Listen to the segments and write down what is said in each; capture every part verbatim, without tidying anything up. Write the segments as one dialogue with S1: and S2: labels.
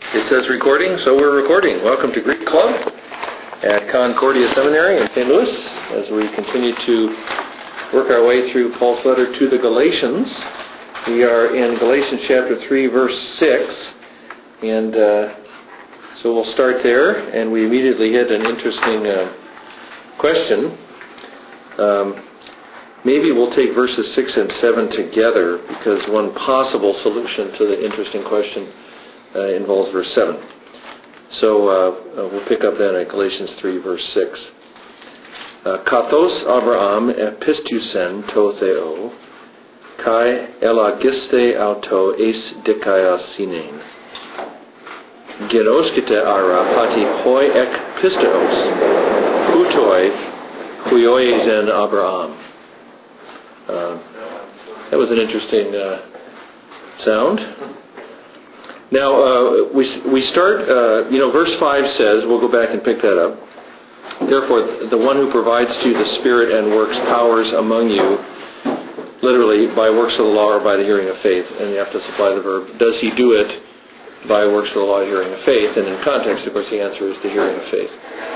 S1: It says recording, so we're recording. Welcome to Greek Club at Concordia Seminary in Saint Louis as we continue to work our way through Paul's letter to the Galatians. We are in Galatians chapter three, verse six, and uh, so we'll start there, and we immediately hit an interesting uh, question. Um, maybe we'll take verses six and seven together, because one possible solution to the interesting question Uh, involves verse seven. So uh, uh, we'll pick up then at Galatians three, verse six. Kathos Abraham epistusen to theo, kai elagiste auto eis dikaya sinen. Genoskite ara pati hoi ek pistos, hutoi huioizen Abraham. Uh, that was an interesting uh, sound. Now, uh, we we start, uh, you know, verse five says, we'll go back and pick that up. Therefore, the one who provides to you the Spirit and works powers among you, literally, by works of the law or by the hearing of faith. And you have to supply the verb. Does he do it by works of the law, hearing of faith? And in context, of course, the answer is the hearing of faith.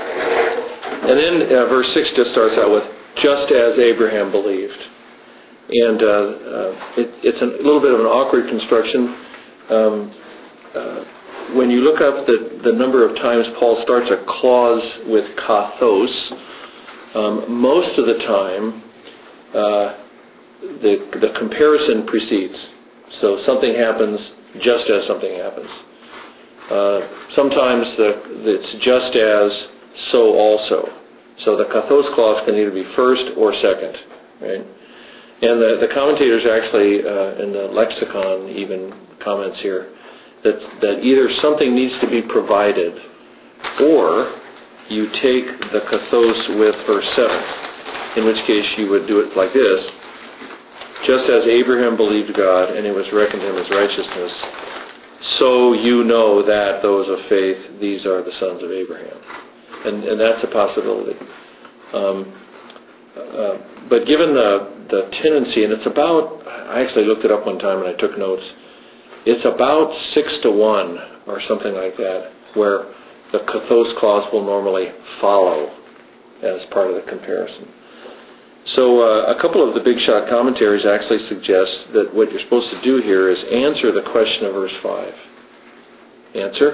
S1: And then uh, verse six just starts out with, just as Abraham believed. And uh, uh, it, it's a little bit of an awkward construction. Um, Uh, when you look up the, the number of times Paul starts a clause with kathos, um, most of the time uh, the the comparison precedes. So something happens just as something happens. Uh, sometimes the, it's just as, so also. So the kathos clause can either be first or second, right? And the, the commentators actually, uh, in the lexicon even comments here, That, that either something needs to be provided, or you take the kathos with verse seven, in which case you would do it like this: just as Abraham believed God, and it was reckoned to him as righteousness, so you know that those of faith, these are the sons of Abraham. And, and that's a possibility. Um, uh, but given the, the tendency, and it's about, I actually looked it up one time and I took notes, it's about six to one or something like that, where the kathos clause will normally follow as part of the comparison. So uh, a couple of the big shot commentaries actually suggest that what you're supposed to do here is answer the question of verse five. Answer: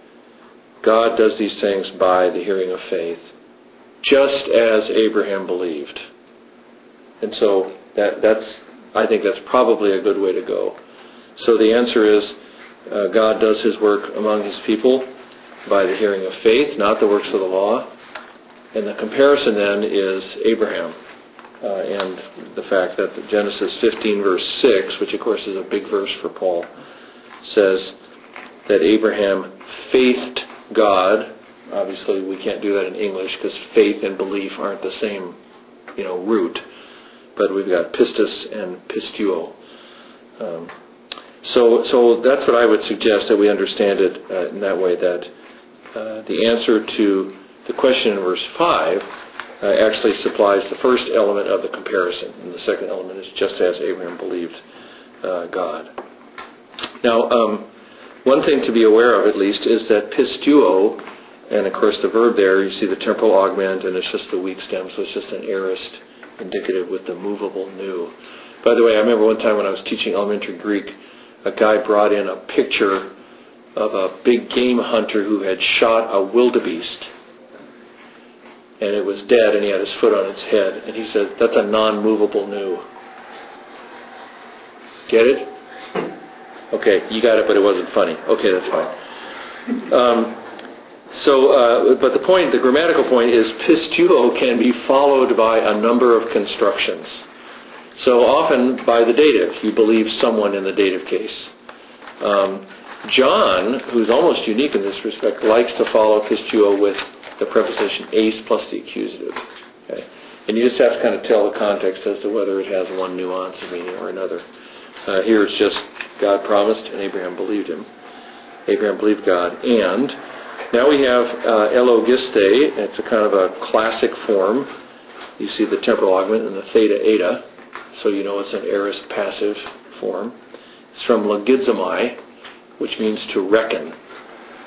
S1: God does these things by the hearing of faith, just as Abraham believed. And so that that's I think that's probably a good way to go. So the answer is, uh, God does His work among His people by the hearing of faith, not the works of the law. And the comparison then is Abraham, uh, and the fact that Genesis fifteen verse six, which of course is a big verse for Paul, says that Abraham faithed God. Obviously we can't do that in English because faith and belief aren't the same, you know, root. But we've got pistis and pistuo. Um, So, so that's what I would suggest, that we understand it uh, in that way, that uh, the answer to the question in verse five uh, actually supplies the first element of the comparison, and the second element is just as Abraham believed uh, God. Now, um, one thing to be aware of, at least, is that pistuo, and of course the verb there, you see the temporal augment, and it's just the weak stem, so it's just an aorist indicative with the movable nu. By the way, I remember one time when I was teaching elementary Greek, a guy brought in a picture of a big game hunter who had shot a wildebeest, and it was dead, and he had his foot on its head, and he said, that's a non-movable nu. Get it? Okay, you got it, but it wasn't funny. Okay, that's fine. Um, so, uh, but the point, the grammatical point is, pistuo can be followed by a number of constructions. So often by the dative, you believe someone in the dative case. Um, John, who's almost unique in this respect, likes to follow pistuo with the preposition eis plus the accusative. Okay? And you just have to kind of tell the context as to whether it has one nuance of meaning or another. Uh, here it's just God promised and Abraham believed Him. Abraham believed God. And now we have uh, elogiste. It's a kind of a classic form. You see the temporal augment and the theta eta. So you know it's an aorist passive form. It's from logizomai, which means to reckon.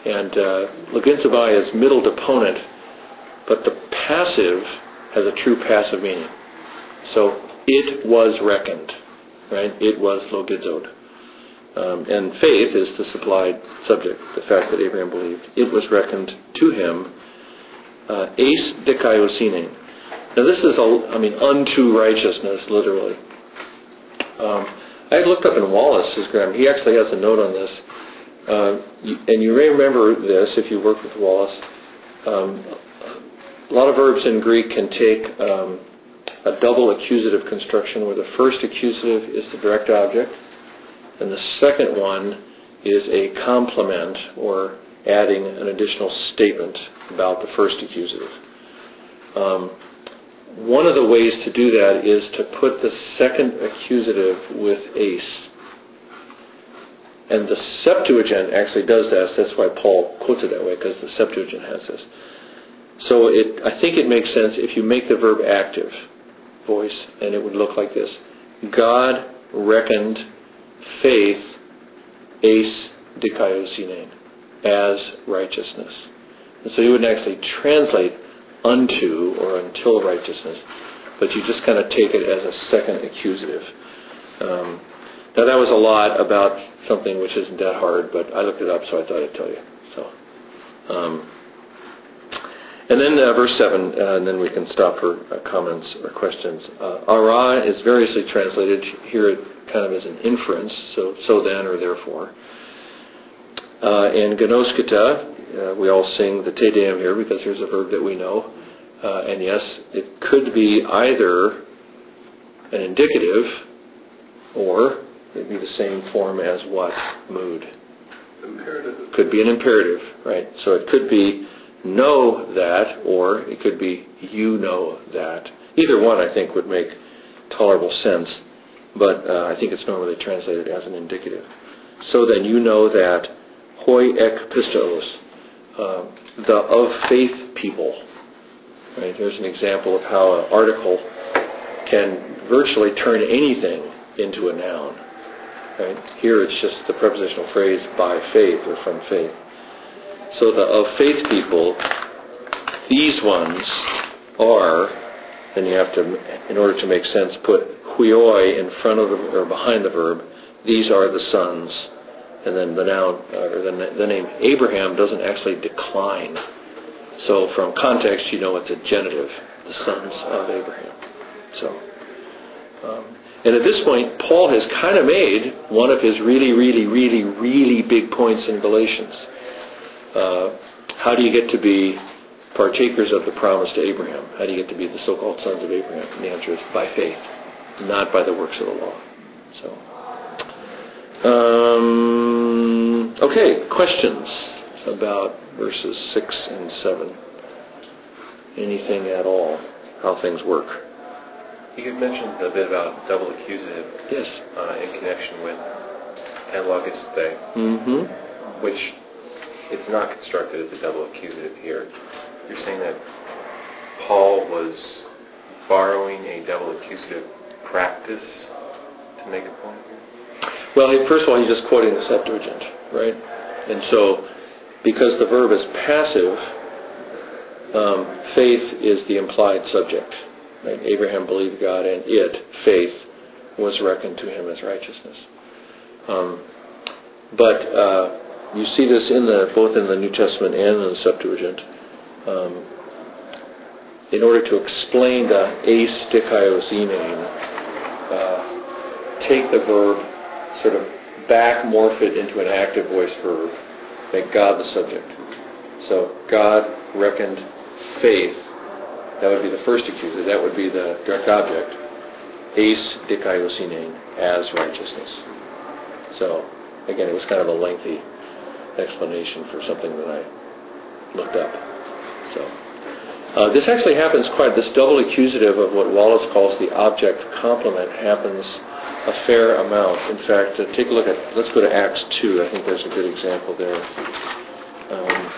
S1: And uh, logizomai is middle deponent, but the passive has a true passive meaning. So it was reckoned, right? It was logizod. Um, and faith is the supplied subject, the fact that Abraham believed. It was reckoned to him, uh, eis dikaiosine. Now this is, a, I mean, unto righteousness, literally. Um, I looked up in Wallace's grammar. He actually has a note on this. Uh, and you may remember this if you work with Wallace. Um, a lot of verbs in Greek can take um, a double accusative construction where the first accusative is the direct object and the second one is a complement or adding an additional statement about the first accusative. Um, one of the ways to do that is to put the second accusative with eis. And the Septuagint actually does that. That's why Paul quotes it that way, because the Septuagint has this. So it, I think it makes sense if you make the verb active voice, and it would look like this. God reckoned faith eis dikaiosine, as righteousness. And so you wouldn't actually translate unto or until righteousness, but you just kind of take it as a second accusative. Um, now that was a lot about something which isn't that hard, but I looked it up, so I thought I'd tell you. So, um, and then uh, verse seven, uh, and then we can stop for uh, comments or questions. Uh, ara is variously translated here, it kind of as an inference, so so then or therefore. Uh, and gnosketa, uh, we all sing the Te Deum here because here's a verb that we know. Uh, and yes, it could be either an indicative or it'd be the same form as what mood?
S2: Imperative.
S1: Could be an imperative, right? So it could be know that, or it could be you know that. Either one, I think, would make tolerable sense, but uh, I think it's normally translated as an indicative. So then you know that hoi ek pistos, uh, the of faith people. Right? Here's an example of how an article can virtually turn anything into a noun. Right? Here it's just the prepositional phrase by faith or from faith. So the of faith people, these ones are, then you have to, in order to make sense, put huioi in front of the, or behind the verb. These are the sons, and then the noun, or the, the name Abraham doesn't actually decline. So from context, you know it's a genitive, the sons of Abraham. So, um, and at this point, Paul has kind of made one of his really, really, really, really big points in Galatians. Uh, how do you get to be partakers of the promise to Abraham? How do you get to be the so-called sons of Abraham? And the answer is by faith, not by the works of the law. So, um, okay, questions about verses six and seven? Anything at all? How things work?
S3: You had mentioned a bit about double accusative.
S1: Yes.
S3: Uh, in connection with analogous
S1: Mm-hmm.
S3: which it's not constructed as a double accusative here. You're saying that Paul was borrowing a double accusative practice to make a point here?
S1: Well, he, first of all, he's just quoting the Septuagint, right? And so, because the verb is passive, um, faith is the implied subject. Right? Abraham believed God, and it, faith, was reckoned to him as righteousness. Um, but uh, you see this in the both in the New Testament and in the Septuagint. Um, in order to explain the eis dikaiosine, uh, take the verb, sort of back morph it into an active voice verb, make God the subject. So God reckoned faith. That would be the first accusative. That would be the direct object. Eis dikaiosine, as righteousness. So, again, it was kind of a lengthy explanation for something that I looked up. So, uh, this actually happens quite, this double accusative of what Wallace calls the object complement happens a fair amount. In fact, uh, take a look at, let's go to Acts two. I think there's a good example there. Um,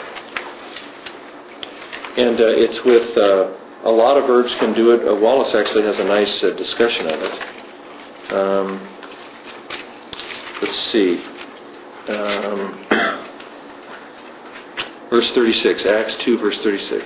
S1: and uh, it's with... Uh, A lot of verbs can do it. Uh, Wallace actually has a nice uh, discussion of it. Um, let's see. Um, Verse thirty-six, Acts two, verse thirty-six.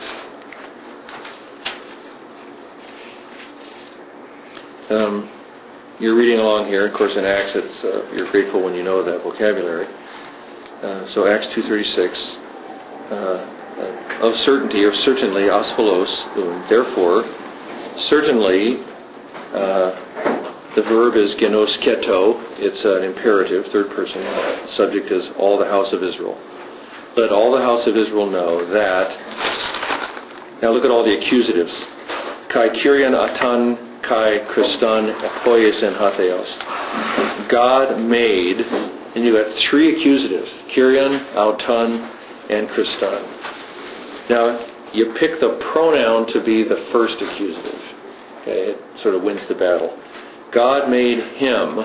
S1: Um, you're reading along here. Of course, in Acts, it's uh, you're grateful when you know that vocabulary. Uh, so Acts two thirty-six, uh, of certainty, or certainly, aspolos, therefore, certainly, uh, the verb is genosketo. It's an imperative, third person. The subject is all the house of Israel. Let all the house of Israel know that. Now look at all the accusatives. Kai Kyrian Atan, Kai Christan, Epoies, and Hatheos. God made, and you got three accusatives: Kyrian, Auton, and Christan. Now you pick the pronoun to be the first accusative. Okay, it sort of wins the battle. God made him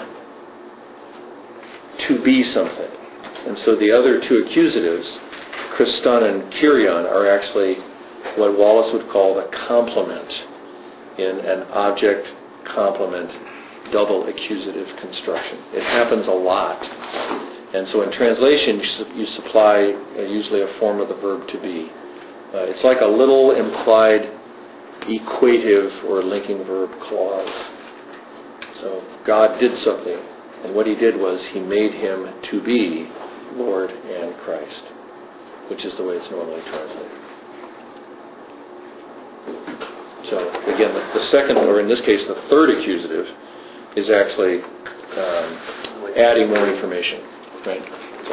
S1: to be something. And so the other two accusatives, Christan and Kyrian, are actually what Wallace would call the complement in an object complement double accusative construction. It happens a lot. And so in translation, you supply uh, usually a form of the verb to be. Uh, it's like a little implied equative or linking verb clause. So God did something, and what he did was he made him to be Lord and Christ, which is the way it's normally translated. So again, the, the second, or in this case the third accusative, is actually um, adding more information. Right?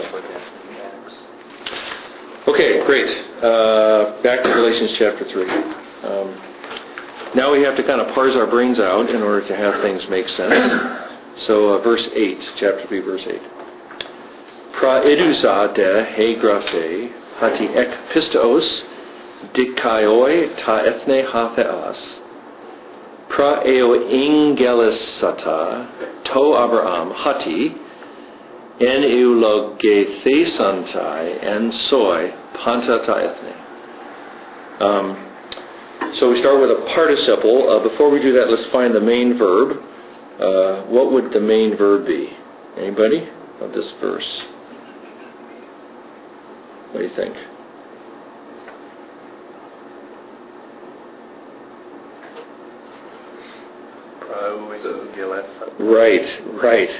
S1: So. Okay, great. Uh, back to Galatians chapter three. Um, now we have to kind of parse our brains out in order to have things make sense. So uh, verse eight, chapter three, verse eight. Pra edusa de he graphe hati ek pistos dikaioi ta ethne hatheas pra eo ingelisata to Abraham hati en eulogethesantai en soi panta ta ethne. Um, so we start with a participle. Uh, before we do that, let's find the main verb. Uh, what would the main verb be? Anybody of this verse? What do you think? Right, right.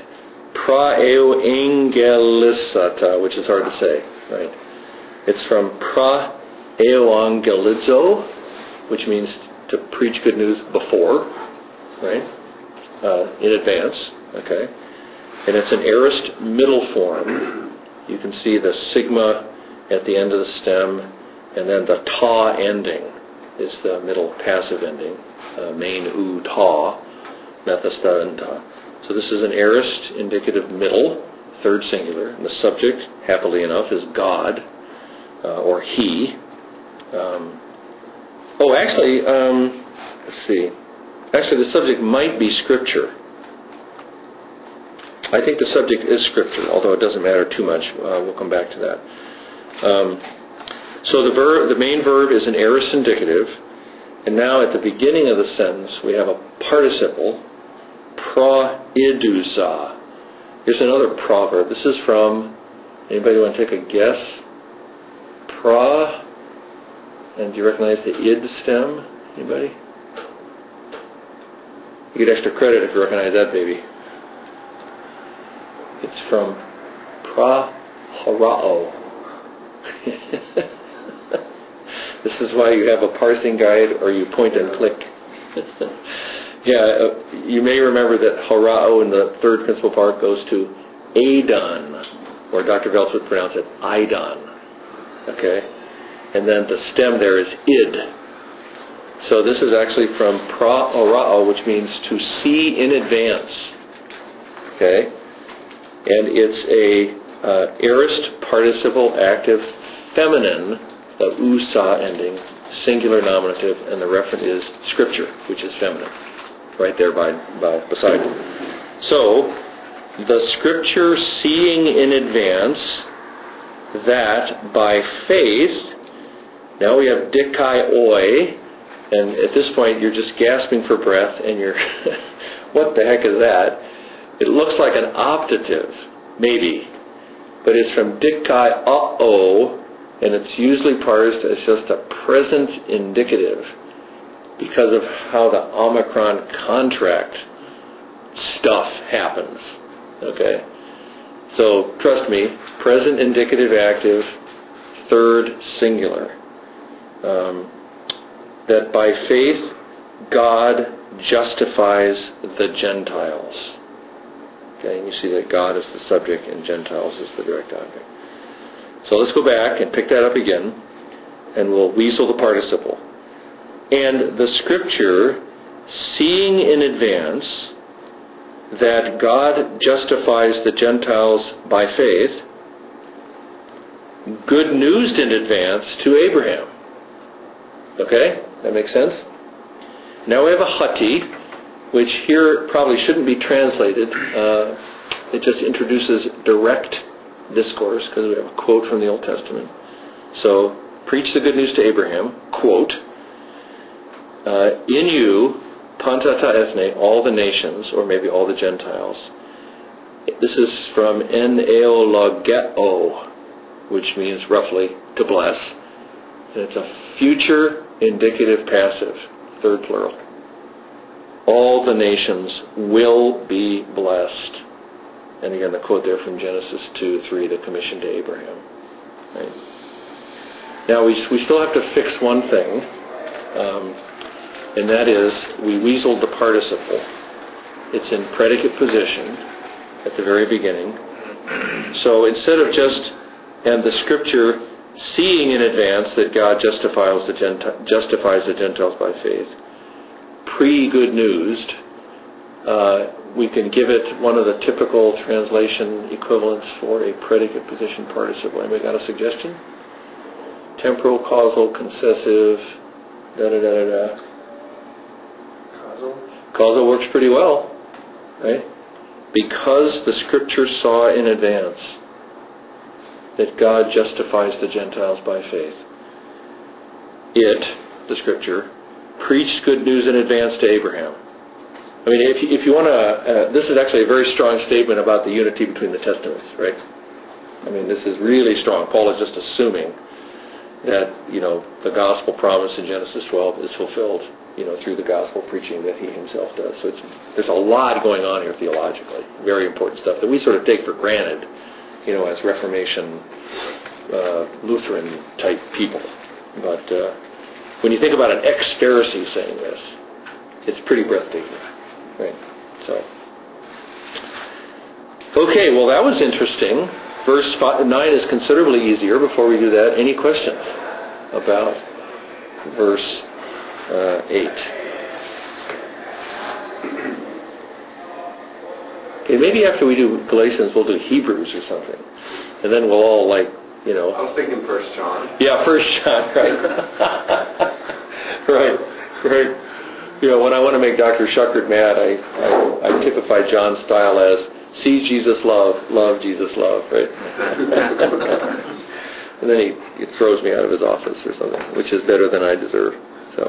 S1: Praeoangelisata, which is hard to say, right? It's from praeoangelizo, which means to preach good news before, right? Uh, in advance, okay? And it's an aorist middle form. You can see the sigma at the end of the stem, and then the ta ending is the middle passive ending. Uh, main u ta, methasta and ta. So this is an aorist indicative middle, third singular, and the subject, happily enough, is God, uh, or he. Um, oh, actually, um, let's see. Actually, the subject might be Scripture. I think the subject is Scripture, although it doesn't matter too much. Uh, we'll come back to that. Um, so the verb, the main verb is an aorist indicative, and now at the beginning of the sentence we have a participle, pra-idusa. Here's another proverb. This is from, anybody want to take a guess? Pra, and do you recognize the id stem? Anybody? You get extra credit if you recognize that baby. It's from pra-harao. This is why you have a parsing guide or you point and click. Yeah, uh, you may remember that harao in the third principal part goes to Adon, or Doctor Veltz would pronounce it Idon. Okay? And then the stem there is id. So this is actually from pra-orao, which means to see in advance. Okay? And it's a uh, aorist participle active feminine, the usa ending, singular nominative, and the referent is Scripture, which is feminine, right there by, by beside it. So, the Scripture seeing in advance that by faith, now we have dikai oi, and at this point you're just gasping for breath, and you're, what the heck is that? It looks like an optative, maybe, but it's from dikai uh-oh, And it's usually parsed as just a present indicative because of how the Omicron contract stuff happens. Okay? So, trust me, present indicative active, third singular. Um, that by faith, God justifies the Gentiles. Okay, and you see that God is the subject and Gentiles is the direct object. So let's go back and pick that up again, and we'll weasel the participle. And the Scripture, seeing in advance that God justifies the Gentiles by faith, good news in advance to Abraham. Okay? That makes sense? Now we have a hati, which here probably shouldn't be translated. Uh, it just introduces direct discourse because we have a quote from the Old Testament. So, preach the good news to Abraham, quote, uh, in you, pantata ethne, all the nations, or maybe all the Gentiles. This is from en eologeo, which means roughly to bless. And it's a future indicative passive, third plural. All the nations will be blessed. And again, the quote there from Genesis two three, the commission to Abraham. Right? Now, we, we still have to fix one thing, um, and that is we weaseled the participle. It's in predicate position at the very beginning. So instead of just, and the Scripture seeing in advance that God justifies the, Genti- justifies the Gentiles by faith, pre-good newsed, uh, we can give it one of the typical translation equivalents for a predicate position participle. Anybody got a suggestion? Temporal, causal, concessive, da-da-da-da-da.
S2: Causal?
S1: Causal works pretty well, right? Because the Scripture saw in advance that God justifies the Gentiles by faith. It, the Scripture, preached good news in advance to Abraham. I mean, if you, if you want to, uh, this is actually a very strong statement about the unity between the Testaments, right? I mean, this is really strong. Paul is just assuming that, you know, the gospel promise in Genesis twelve is fulfilled, you know, through the gospel preaching that he himself does. So it's, there's a lot going on here theologically, very important stuff that we sort of take for granted, you know, as Reformation, uh, Lutheran type people. But uh, when you think about an ex-Pharisee saying this, it's pretty breathtaking, right? So, okay, well that was interesting. Verse five, nine is considerably easier. Before we do that, any questions about verse uh, eight? Okay, maybe after we do Galatians, we'll do Hebrews or something, and then we'll all like, you know.
S2: I was thinking First John.
S1: Yeah, First John, right? right, right. You know, when I want to make Doctor Schuckert mad, I, I, I typify John's style as see Jesus love, love Jesus love, right? And then he, he throws me out of his office or something, which is better than I deserve. So,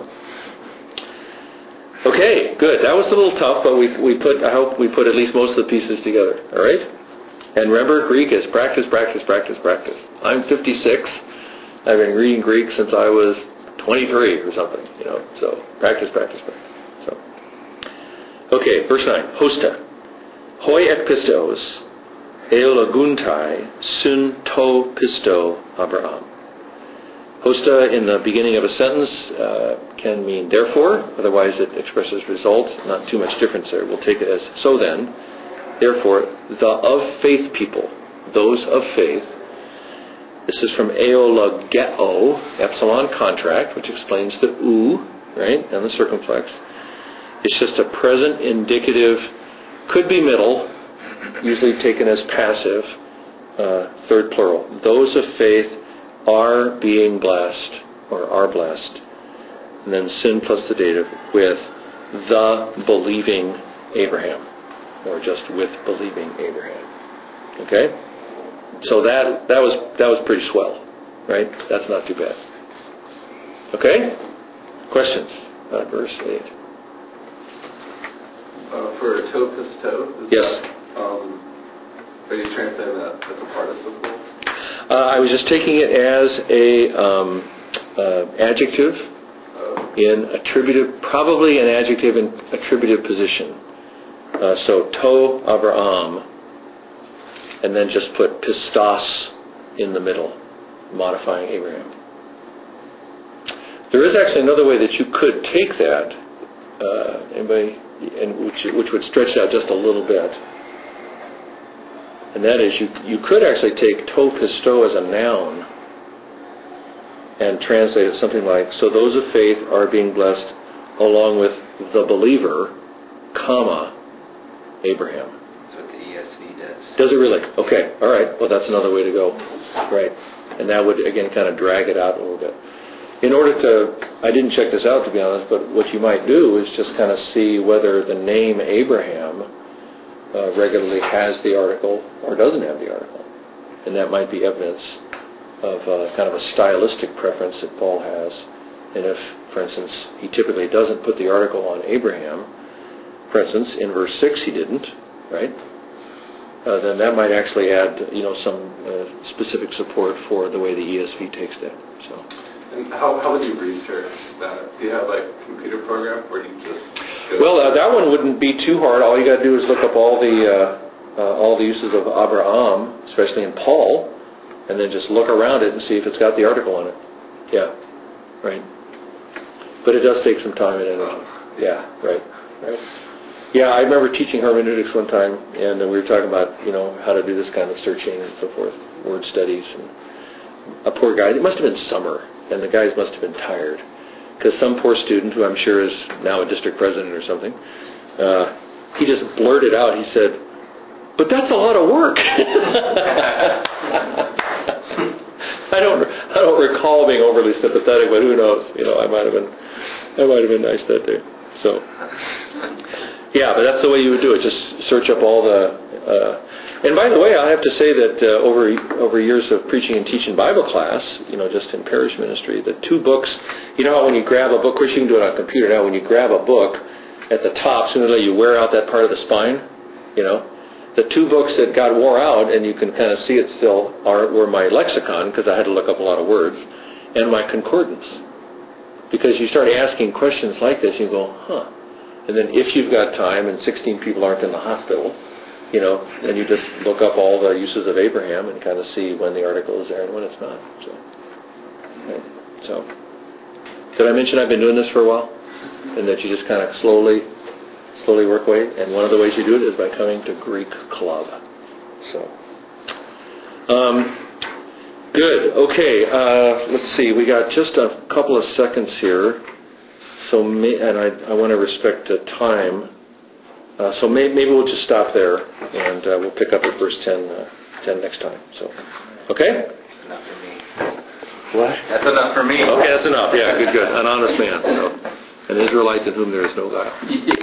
S1: okay, good. That was a little tough, but we we put. I hope we put at least most of the pieces together. All right. And remember, Greek is practice, practice, practice, practice. I'm fifty-six. I've been reading Greek since I was twenty-three or something. You know, so practice, practice, practice. So, okay, verse nine. Hosta. Hoi ek pistos, eolaguntai, sun to pisto Abraham. Hosta in the beginning of a sentence uh, can mean therefore, otherwise it expresses result, not too much difference there. We'll take it as so then, therefore, the of faith people, those of faith. This is from eologeo, epsilon contract, which explains the u, right, and the circumflex. It's just a present indicative. Could be middle, usually taken as passive, uh, third plural. Those of faith are being blessed, or are blessed. And then sin plus the dative with the believing Abraham, or just with believing Abraham. Okay? So that that was that was pretty swell, right? That's not too bad. Okay? Questions about verse eight?
S2: Uh, for a to pisto, is
S1: yes.
S2: that, um, are you translating that as a participle?
S1: Uh, I was just taking it as a um, uh, adjective in attributive, probably an adjective in attributive position. Uh, so to Abraham, and then just put pistos in the middle, modifying Abraham. There is actually another way that you could take that, uh, anybody, and which, which would stretch it out just a little bit. And that is, you you could actually take to pisto as a noun and translate it something like, so those of faith are being blessed along with the believer, comma, Abraham.
S2: That's what the E S V does.
S1: Does it really? Okay, all right. Well, that's another way to go. Right. And that would, again, kind of drag it out a little bit. In order to, I didn't check this out to be honest, but what you might do is just kind of see whether the name Abraham uh, regularly has the article or doesn't have the article. And that might be evidence of uh, kind of a stylistic preference that Paul has. And if, for instance, he typically doesn't put the article on Abraham, for instance, in verse six he didn't, right? Uh, then that might actually add, you know, some uh, specific support for the way the E S V takes that. So.
S2: And how, how would you research that? Do you have like a computer program, or do you just?
S1: Well, uh, that one wouldn't be too hard. All you got to do is look up all the uh, uh, all the uses of Abraham, especially in Paul, and then just look around it and see if it's got the article on it. Yeah, right. But it does take some time and energy. Yeah, right, right. Yeah, I remember teaching hermeneutics one time, and we were talking about, you know, how to do this kind of searching and so forth, word studies. And a poor guy, it must have been summer, and the guys must have been tired, because some poor student, who I'm sure is now a district president or something, uh, he just blurted out, he said, "But that's a lot of work." I don't, I don't recall being overly sympathetic, but who knows? You know, I might have been, I might have been nice that day. So, yeah, but that's the way you would do it. Just search up all the. Uh, and by the way, I have to say that uh, over over years of preaching and teaching Bible class, you know, just in parish ministry, the two books. You know how when you grab a book, of course you can do it on a computer now. When you grab a book, at the top, sooner or later you wear out that part of the spine. You know. The two books that got wore out, and you can kind of see it still, are were my lexicon, because I had to look up a lot of words, and my concordance. Because you start asking questions like this, you go, huh. And then if you've got time, and sixteen people aren't in the hospital, you know, then you just look up all the uses of Abraham and kind of see when the article is there and when it's not. So, right. So, did I mention I've been doing this for a while? And that you just kind of slowly... slowly work away, and one of the ways you do it is by coming to Greek Club. So, um, good. Okay, uh, let's see. We got just a couple of seconds here, so may, and I, I want to respect the time. Uh, so may, maybe we'll just stop there, and uh, we'll pick up at verse ten, uh, ten next time. So, okay.
S2: That's enough for me.
S1: What?
S2: That's enough for me.
S1: Okay, that's enough. Yeah, good, good. An honest man. So, an Israelite in whom there is no guile.